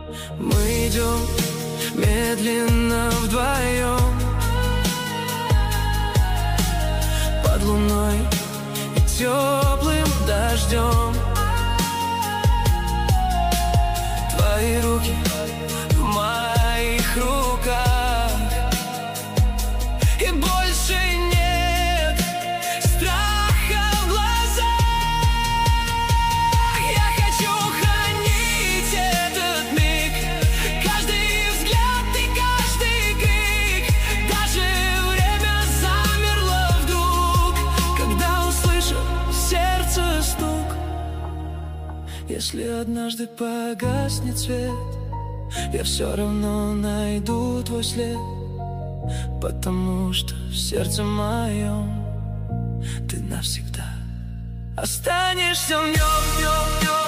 Мы идем медленно вдвоем под луной и теплым дождем. Твои руки в моих руках, и больше нет страха в глазах. Я хочу хранить этот миг, каждый взгляд и каждый крик. Даже время замерло вдруг, когда услышал сердце стук. Если однажды погаснет свет, я все равно найду твой след, потому что в сердце моем ты навсегда останешься в нем.